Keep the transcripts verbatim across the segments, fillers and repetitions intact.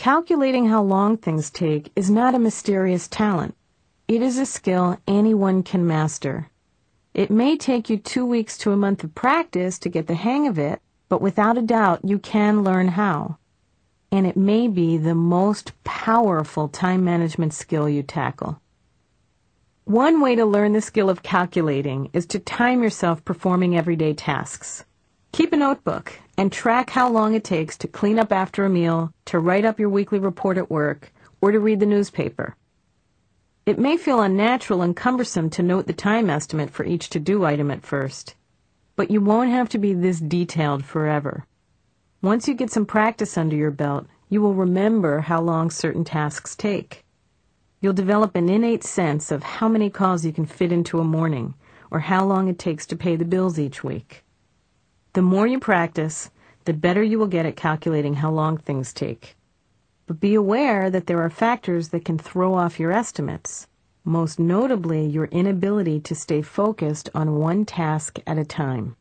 Calculating how long things take is not a mysterious talent. It is a skill anyone can master. It may take you two weeks to a month of practice to get the hang of it, but without a doubt you can learn how. And it may be the most powerful time management skill you tackle. One way to learn the skill of calculating is to time yourself performing everyday tasks. Keep a notebook and track how long it takes to clean up after a meal, to write up your weekly report at work, or to read the newspaper. It may feel unnatural and cumbersome to note the time estimate for each to-do item at first, but you won't have to be this detailed forever. Once you get some practice under your belt, you will remember how long certain tasks take. You'll develop an innate sense of how many calls you can fit into a morning, or how long it takes to pay the bills each week. The more you practice, the better you will get at calculating how long things take. But be aware that there are factors that can throw off your estimates, most notably your inability to stay focused on one task at a time.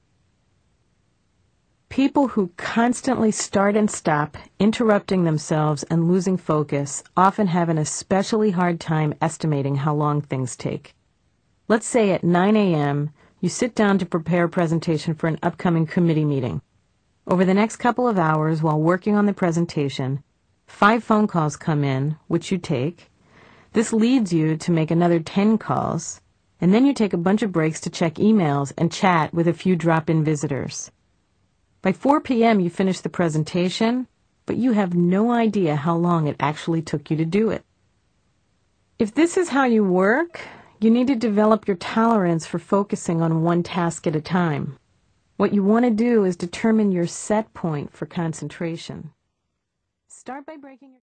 People who constantly start and stop, interrupting themselves and losing focus, often have an especially hard time estimating how long things take. Let's say at nine a m you sit down to prepare a presentation for an upcoming committee meeting. Over the next couple of hours while working on the presentation, five phone calls come in, which you take. This leads you to make another ten calls, and then you take a bunch of breaks to check emails and chat with a few drop-in visitors. By four p m you finish the presentation, but you have no idea how long it actually took you to do it. If this is how you work, you need to develop your tolerance for focusing on one task at a time. What you want to do is determine your set point for concentration. Start by breaking your